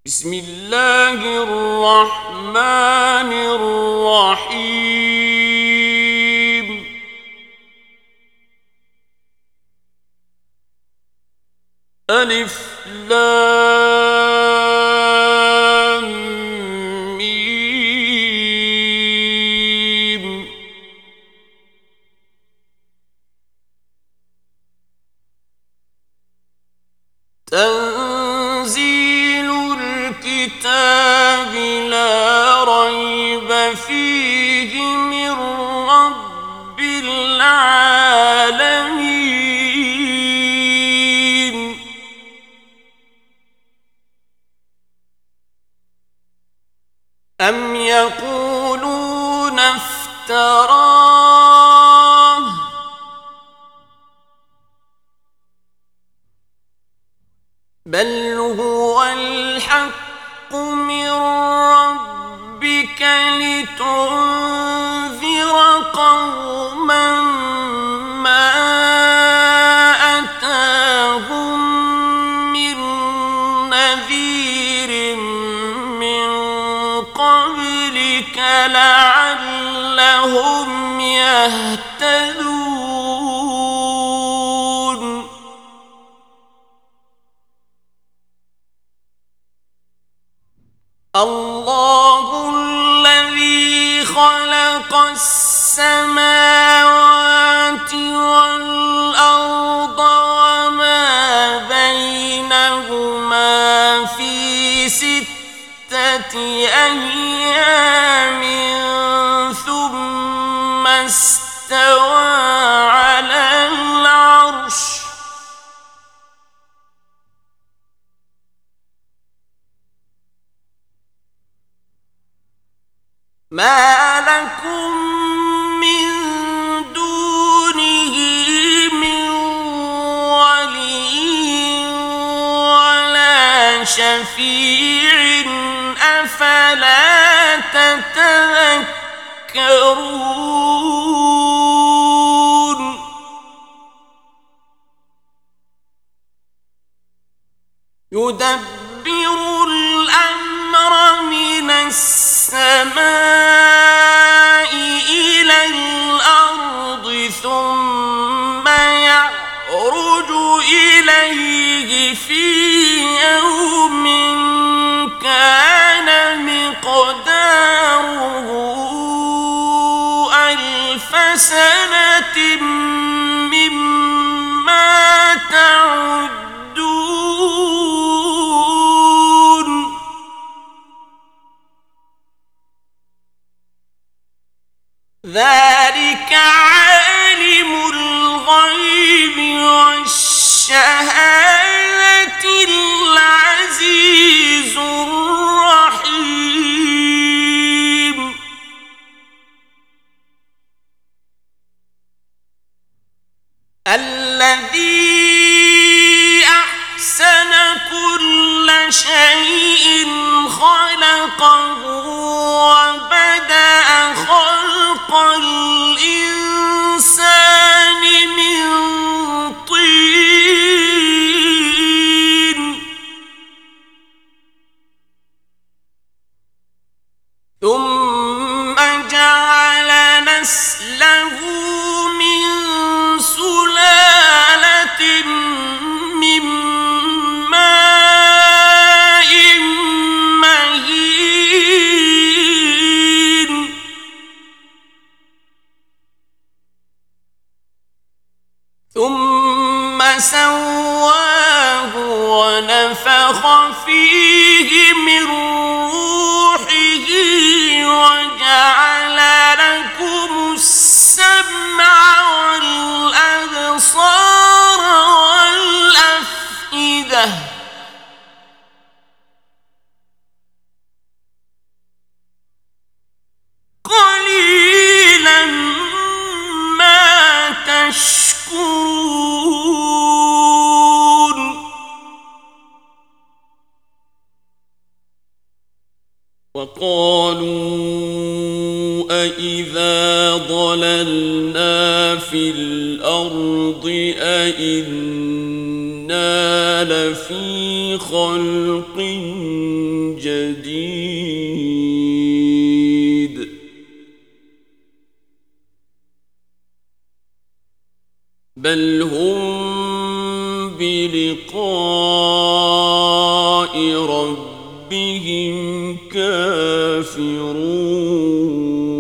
بسم الله الرحمن الرحيم ألف لام ميم تنزيل الكتاب لا ريب فيه من رب العالمين أم يقولون افتراه بل هو الحق من ربك لتنذر قوما ما أتاهم من نذير من قبلك لعلهم يهتدون الله الذي خلق السماوات والأرض وما بينهما في 6 أيام ثم استوى على العرش ما لكم من دونه من ولي ولا شفيع أفلا تتذكرون يدبر الأمر من السماء إلى الأرض ثم يعرج إليه في يوم كان مقداره 1000 سنة مما تعدون ذلك عالم الغيب والشهادة العزيز الرحيم الذي أحسن كل شيء خلقه وبدأ خلق الإنسان من طين ثم جعل نسله من سلالة من ماء مهين ثم سواه ونفخ فيه من روحه وجعل لكم السمع والأبصار والأفئدة قليلا ما تشكرون وقالوا أإذا ضللنا في الأرض أإنا لفي خلق جديد بل هم بلقاء ربهم كافرون